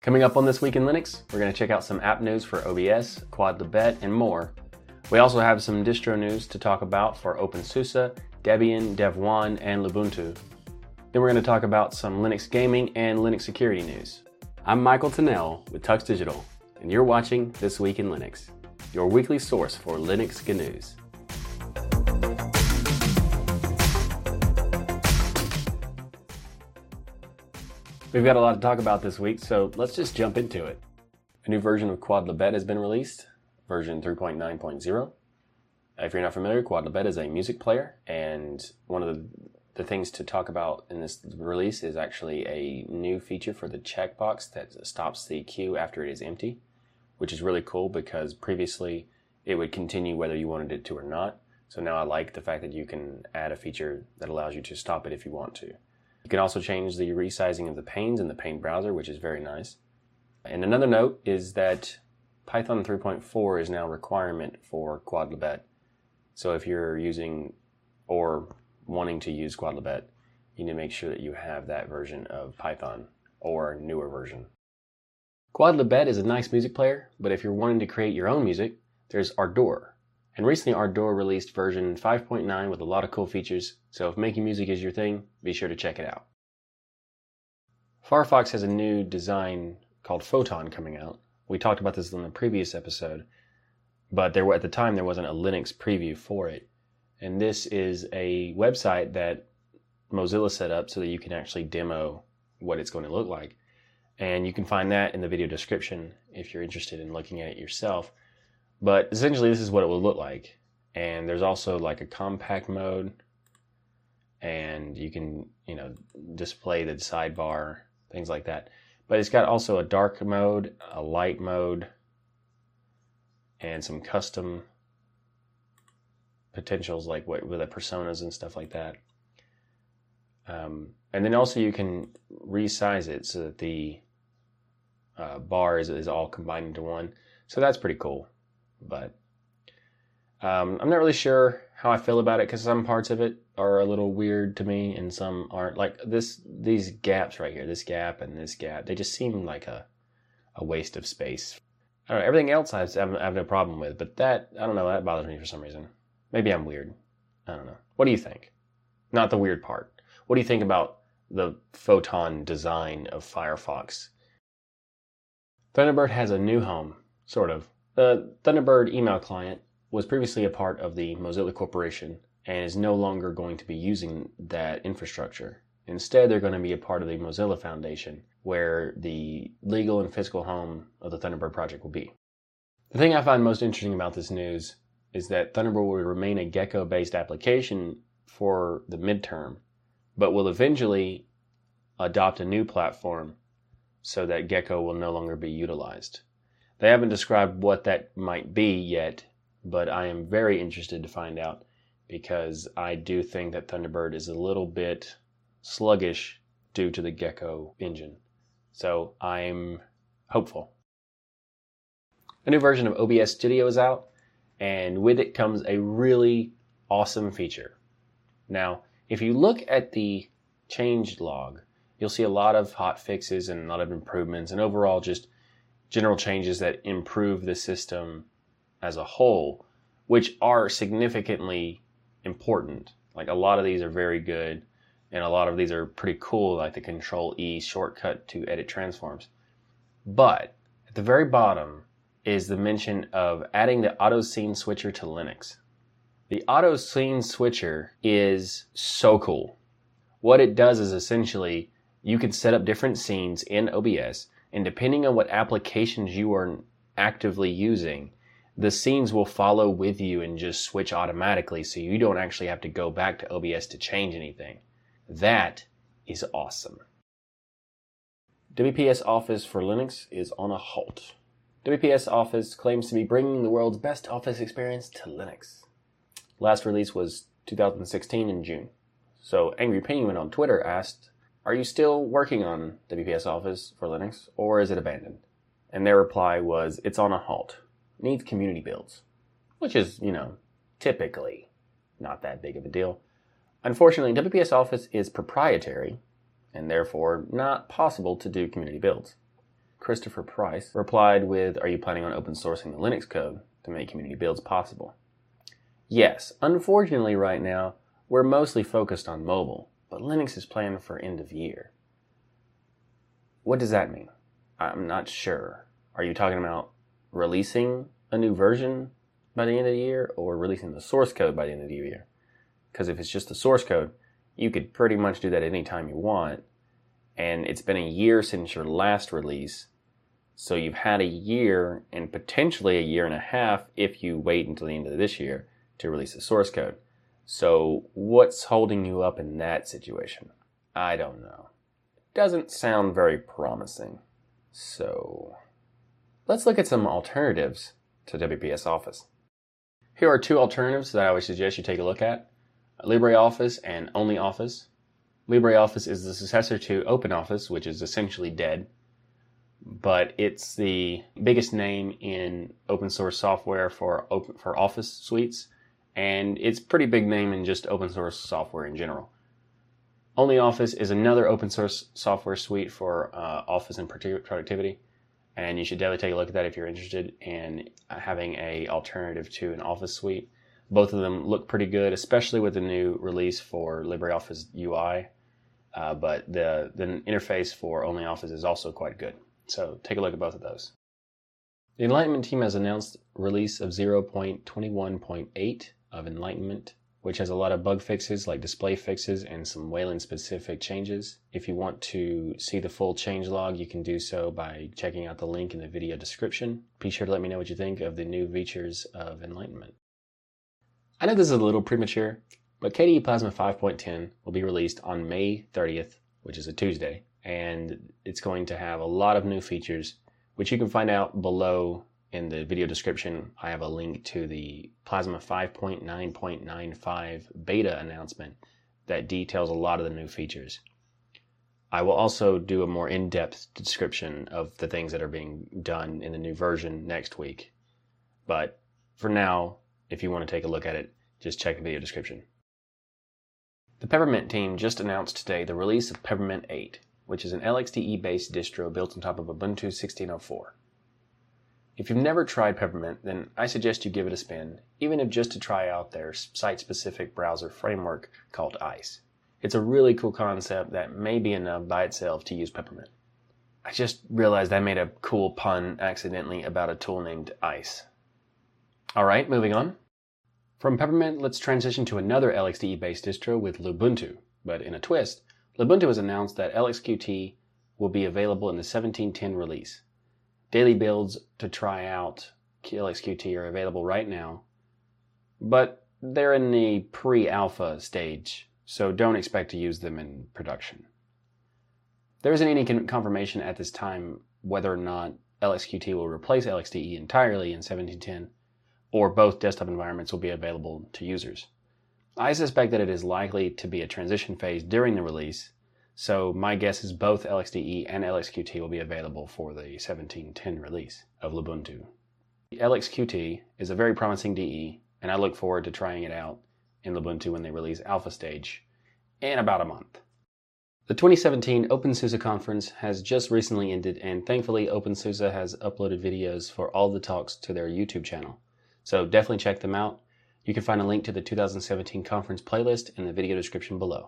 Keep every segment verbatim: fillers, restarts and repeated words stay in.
Coming up on This Week in Linux, we're going to check out some app news for O B S, Quadlibet, and more. We also have some distro news to talk about for OpenSUSE, Debian, Devuan, and Lubuntu. Then we're going to talk about some Linux gaming and Linux security news. I'm Michael Tunnell with Tux Digital, and you're watching This Week in Linux, your weekly source for Linux G N news. We've got a lot to talk about this week, so let's just jump into it. A new version of Quadlibet has been released, version three point nine point oh. If you're not familiar, Quadlibet is a music player, and one of the, the things to talk about in this release is actually a new feature for the checkbox that stops the queue after it is empty, which is really cool because previously it would continue whether you wanted it to or not. So now I like the fact that you can add a feature that allows you to stop it if you want to. You can also change the resizing of the panes in the pane browser, which is very nice. And another note is that Python three point four is now a requirement for Quadlibet. So if you're using or wanting to use Quadlibet, you need to make sure that you have that version of Python or newer version. Quadlibet is a nice music player, but if you're wanting to create your own music, there's Ardour. And recently Ardour released version five point nine with a lot of cool features, so if making music is your thing, be sure to check it out. Firefox has a new design called Photon coming out. We talked about this in the previous episode, but there were, at the time there wasn't a Linux preview for it. And this is a website that Mozilla set up so that you can actually demo what it's going to look like. And you can find that in the video description if you're interested in looking at it yourself. But essentially this is what it will look like. And there's also like a compact mode, and you can, you know, display the sidebar, things like that. But it's got also a dark mode, a light mode, and some custom potentials like what with the personas and stuff like that. Um, and then also you can resize it so that the uh, bar is, is all combined into one. So that's pretty cool. But um, I'm not really sure how I feel about it because some parts of it are a little weird to me and some aren't. Like this, these gaps right here, this gap and this gap, they just seem like a, a waste of space. I don't know, everything else I have, I have no problem with, but that, I don't know, that bothers me for some reason. Maybe I'm weird. I don't know. What do you think? Not the weird part. What do you think about the Photon design of Firefox? Thunderbird has a new home, sort of. The Thunderbird email client was previously a part of the Mozilla Corporation and is no longer going to be using that infrastructure. Instead, they're going to be a part of the Mozilla Foundation, where the legal and physical home of the Thunderbird project will be. The thing I find most interesting about this news is that Thunderbird will remain a Gecko-based application for the midterm, but will eventually adopt a new platform so that Gecko will no longer be utilized. They haven't described what that might be yet, but I am very interested to find out because I do think that Thunderbird is a little bit sluggish due to the Gecko engine. So I'm hopeful. A new version of O B S Studio is out, and with it comes a really awesome feature. Now, if you look at the change log, you'll see a lot of hot fixes and a lot of improvements and overall just general changes that improve the system as a whole, which are significantly important. Like a lot of these are very good, and a lot of these are pretty cool, like the Control E shortcut to edit transforms. But at the very bottom is the mention of adding the auto scene switcher to Linux. The auto scene switcher is so cool. What it does is essentially you can set up different scenes in O B S, and depending on what applications you are actively using, the scenes will follow with you and just switch automatically so you don't actually have to go back to O B S to change anything. That is awesome. W P S Office for Linux is on a halt. W P S Office claims to be bringing the world's best office experience to Linux. Last release was two thousand sixteen in June. So Angry Penguin on Twitter asked, "Are you still working on W P S Office for Linux, or is it abandoned?" And their reply was, "It's on a halt. Needs community builds." Which is, you know, typically not that big of a deal. Unfortunately, W P S Office is proprietary, and therefore not possible to do community builds. Christopher Price, replied with, "Are you planning on open sourcing the Linux code to make community builds possible?" Yes, unfortunately right now, we're mostly focused on mobile, but Linux is planned for end of year. What does that mean? I'm not sure. Are you talking about releasing a new version by the end of the year or releasing the source code by the end of the year? Because if it's just the source code, you could pretty much do that anytime you want. And it's been a year since your last release. So you've had a year and potentially a year and a half if you wait until the end of this year to release the source code. So what's holding you up in that situation? I don't know. It doesn't sound very promising. So let's look at some alternatives to W P S Office. Here are two alternatives that I would suggest you take a look at: LibreOffice and OnlyOffice. LibreOffice is the successor to OpenOffice, which is essentially dead, but it's the biggest name in open source software for open, for Office suites, and it's a pretty big name in just open source software in general. OnlyOffice is another open source software suite for uh, Office and productivity, and you should definitely take a look at that if you're interested in having an alternative to an Office suite. Both of them look pretty good, especially with the new release for LibreOffice U I, uh, but the, the interface for OnlyOffice is also quite good. So take a look at both of those. The Enlightenment team has announced release of zero point twenty-one point eight of Enlightenment, which has a lot of bug fixes like display fixes and some Wayland specific changes. If you want to see the full changelog, you can do so by checking out the link in the video description. Be sure to let me know what you think of the new features of Enlightenment. I know this is a little premature, but K D E Plasma five point ten will be released on May thirtieth, which is a Tuesday, and it's going to have a lot of new features, which you can find out below in the video description. I have a link to the Plasma five point nine point nine five beta announcement that details a lot of the new features. I will also do a more in-depth description of the things that are being done in the new version next week. But for now, if you want to take a look at it, just check the video description. The Peppermint team just announced today the release of Peppermint eight, which is an L X D E-based distro built on top of Ubuntu sixteen oh four. If you've never tried Peppermint, then I suggest you give it a spin, even if just to try out their site-specific browser framework called ICE. It's a really cool concept that may be enough by itself to use Peppermint. I just realized I made a cool pun accidentally about a tool named ICE. Alright, moving on. From Peppermint, let's transition to another L X D E-based distro with Lubuntu, but in a twist. Lubuntu has announced that L X Q T will be available in the seventeen ten release. Daily builds to try out L X Q T are available right now, but they're in the pre-alpha stage, so don't expect to use them in production. There isn't any confirmation at this time whether or not L X Q T will replace L X D E entirely in seventeen ten, or both desktop environments will be available to users. I suspect that it is likely to be a transition phase during the release, so my guess is both L X D E and L X Q T will be available for the seventeen ten release of Lubuntu. L X Q T is a very promising D E, and I look forward to trying it out in Lubuntu when they release alpha stage in about a month. The twenty seventeen OpenSUSE conference has just recently ended, and thankfully OpenSUSE has uploaded videos for all the talks to their YouTube channel. So definitely check them out. You can find a link to the two thousand seventeen conference playlist in the video description below.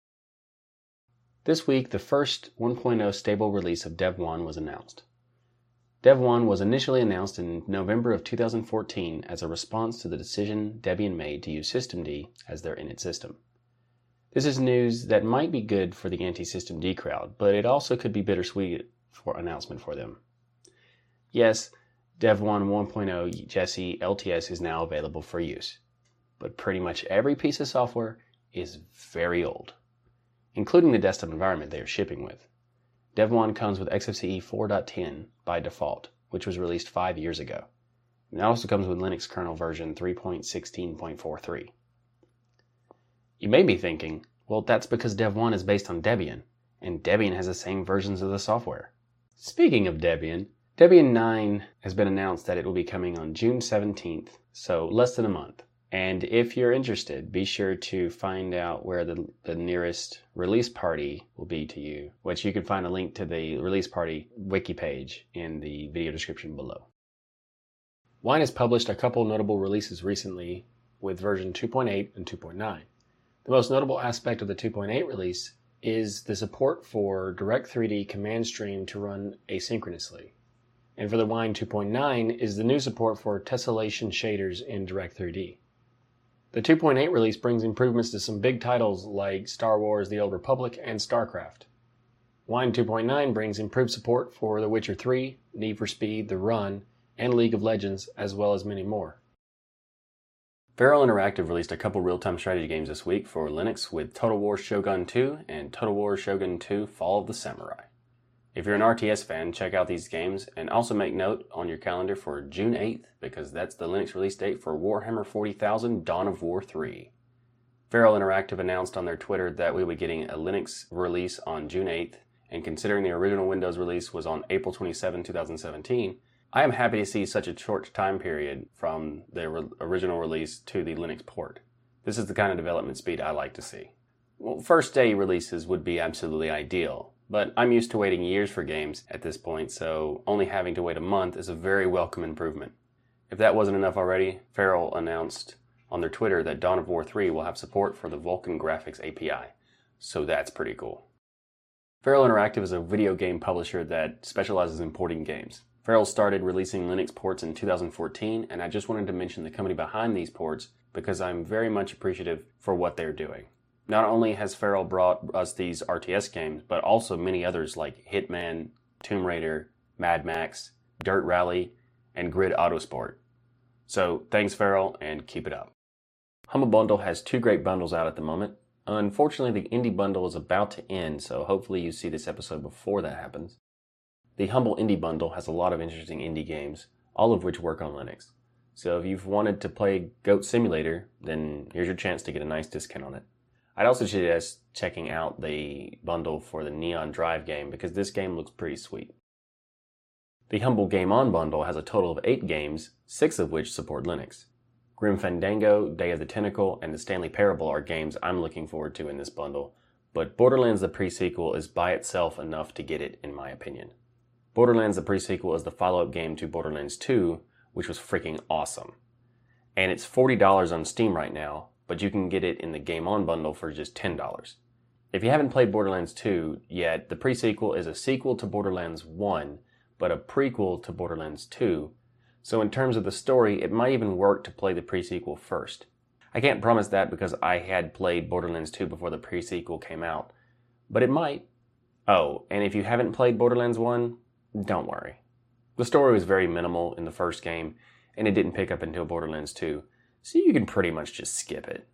This week, the first one point oh stable release of Dev one was announced. Dev one was initially announced in November of two thousand fourteen as a response to the decision Debian made to use systemd as their init system. This is news that might be good for the anti-systemd crowd, but it also could be bittersweet for announcement for them. Yes, Dev one one point oh Jessie L T S is now available for use, but pretty much every piece of software is very old, including the desktop environment they are shipping with. Dev one comes with X F C E four point ten by default, which was released five years ago. It also comes with Linux kernel version three point sixteen point forty-three. You may be thinking, well, that's because Dev one is based on Debian, and Debian has the same versions of the software. Speaking of Debian, Debian nine has been announced that it will be coming on June seventeenth, so less than a month. And if you're interested, be sure to find out where the, the nearest release party will be to you, which you can find a link to the release party wiki page in the video description below. Wine has published a couple notable releases recently with version two point eight and two point nine. The most notable aspect of the two point eight release is the support for Direct three D command stream to run asynchronously. And for the Wine two point nine is the new support for tessellation shaders in Direct three D. The two point eight release brings improvements to some big titles like Star Wars The Old Republic and StarCraft. Wine two point nine brings improved support for The Witcher three, Need for Speed, The Run, and League of Legends, as well as many more. Feral Interactive released a couple real-time strategy games this week for Linux with Total War Shogun two and Total War Shogun two Fall of the Samurai. If you're an R T S fan, check out these games, and also make note on your calendar for June eighth, because that's the Linux release date for Warhammer forty thousand Dawn of War three. Feral Interactive announced on their Twitter that we will be getting a Linux release on June eighth, and considering the original Windows release was on April twenty-seventh, twenty seventeen, I am happy to see such a short time period from the re- original release to the Linux port. This is the kind of development speed I like to see. Well, first day releases would be absolutely ideal, but I'm used to waiting years for games at this point, so only having to wait a month is a very welcome improvement. If that wasn't enough already, Feral announced on their Twitter that Dawn of War three will have support for the Vulkan Graphics A P I, so that's pretty cool. Feral Interactive is a video game publisher that specializes in porting games. Feral started releasing Linux ports in two thousand fourteen, and I just wanted to mention the company behind these ports because I'm very much appreciative for what they're doing. Not only has Feral brought us these R T S games, but also many others like Hitman, Tomb Raider, Mad Max, Dirt Rally, and Grid Autosport. So thanks Feral, and keep it up. Humble Bundle has two great bundles out at the moment. Unfortunately, the Indie Bundle is about to end, so hopefully you see this episode before that happens. The Humble Indie Bundle has a lot of interesting indie games, all of which work on Linux. So if you've wanted to play Goat Simulator, then here's your chance to get a nice discount on it. I'd also suggest checking out the bundle for the Neon Drive game because this game looks pretty sweet. The Humble Game On bundle has a total of eight games, six of which support Linux. Grim Fandango, Day of the Tentacle, and the Stanley Parable are games I'm looking forward to in this bundle, but Borderlands the Pre-Sequel is by itself enough to get it in my opinion. Borderlands the Pre-Sequel is the follow-up game to Borderlands two, which was freaking awesome. And it's forty dollars on Steam right now, but you can get it in the Game On bundle for just ten dollars. If you haven't played Borderlands two yet, the Pre-Sequel is a sequel to Borderlands one, but a prequel to Borderlands two, so in terms of the story, it might even work to play the Pre-Sequel first. I can't promise that because I had played Borderlands two before the Pre-Sequel came out, but it might. Oh, and if you haven't played Borderlands one, don't worry. The story was very minimal in the first game, and it didn't pick up until Borderlands two, so you can pretty much just skip it.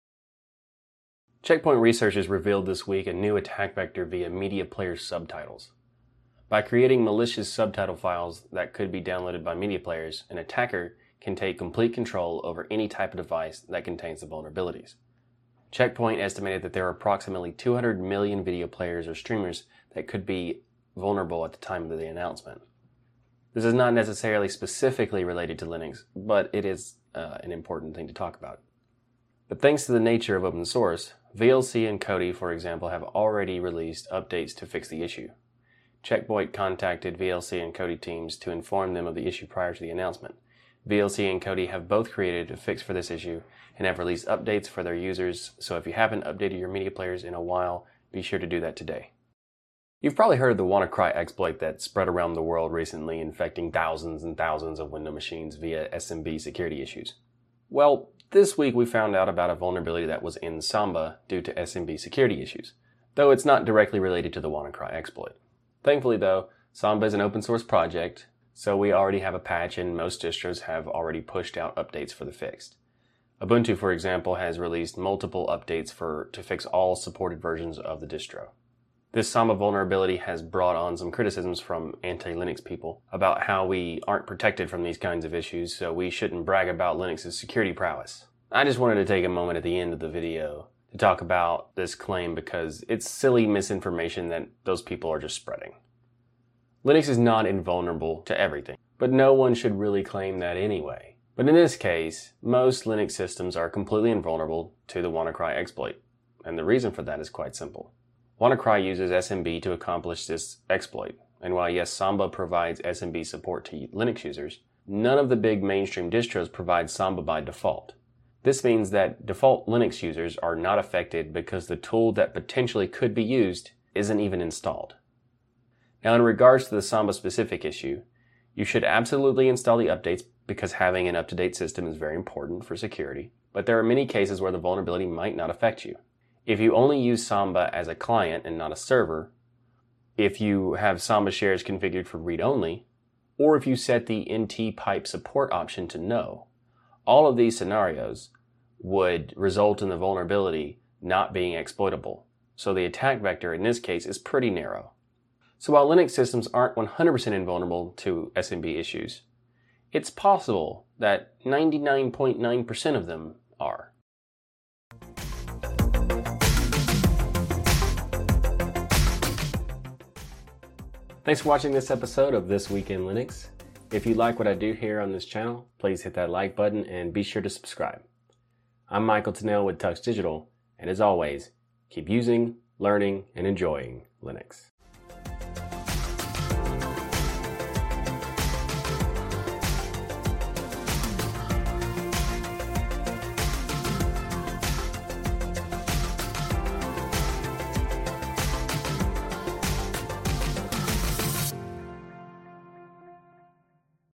Checkpoint researchers revealed this week a new attack vector via media player subtitles. By creating malicious subtitle files that could be downloaded by media players, an attacker can take complete control over any type of device that contains the vulnerabilities. Checkpoint estimated that there are approximately two hundred million video players or streamers that could be vulnerable at the time of the announcement. This is not necessarily specifically related to Linux, but it is uh, an important thing to talk about. But thanks to the nature of open source, V L C and Kodi, for example, have already released updates to fix the issue. Checkpoint contacted V L C and Kodi teams to inform them of the issue prior to the announcement. V L C and Kodi have both created a fix for this issue and have released updates for their users, so if you haven't updated your media players in a while, be sure to do that today. You've probably heard of the WannaCry exploit that spread around the world recently, infecting thousands and thousands of Windows machines via S M B security issues. Well, this week we found out about a vulnerability that was in Samba due to S M B security issues, though it's not directly related to the WannaCry exploit. Thankfully though, Samba is an open source project, so we already have a patch and most distros have already pushed out updates for the fix. Ubuntu, for example, has released multiple updates for to fix all supported versions of the distro. This Samba vulnerability has brought on some criticisms from anti-Linux people about how we aren't protected from these kinds of issues, so we shouldn't brag about Linux's security prowess. I just wanted to take a moment at the end of the video to talk about this claim because it's silly misinformation that those people are just spreading. Linux is not invulnerable to everything, but no one should really claim that anyway. But in this case, most Linux systems are completely invulnerable to the WannaCry exploit, and the reason for that is quite simple. WannaCry uses S M B to accomplish this exploit, and while yes, Samba provides S M B support to Linux users, none of the big mainstream distros provide Samba by default. This means that default Linux users are not affected because the tool that potentially could be used isn't even installed. Now, in regards to the Samba specific issue, you should absolutely install the updates because having an up-to-date system is very important for security, but there are many cases where the vulnerability might not affect you. If you only use Samba as a client and not a server, if you have Samba shares configured for read-only, or if you set the N T pipe support option to no, all of these scenarios would result in the vulnerability not being exploitable. So the attack vector in this case is pretty narrow. So while Linux systems aren't one hundred percent invulnerable to S M B issues, it's possible that ninety-nine point nine percent of them are. Thanks for watching this episode of This Week in Linux. If you like what I do here on this channel, please hit that like button and be sure to subscribe. I'm Michael Tunnell with Tux Digital, and as always, keep using, learning, and enjoying Linux.